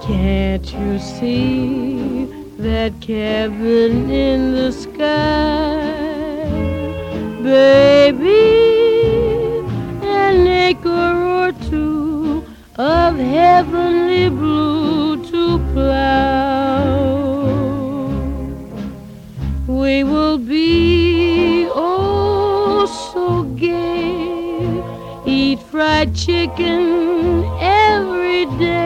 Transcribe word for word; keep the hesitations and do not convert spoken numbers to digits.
Can't you see that cabin in the sky, baby? An acre or two of heavenly blue to plow. We will be oh so gay, eat fried chicken every day.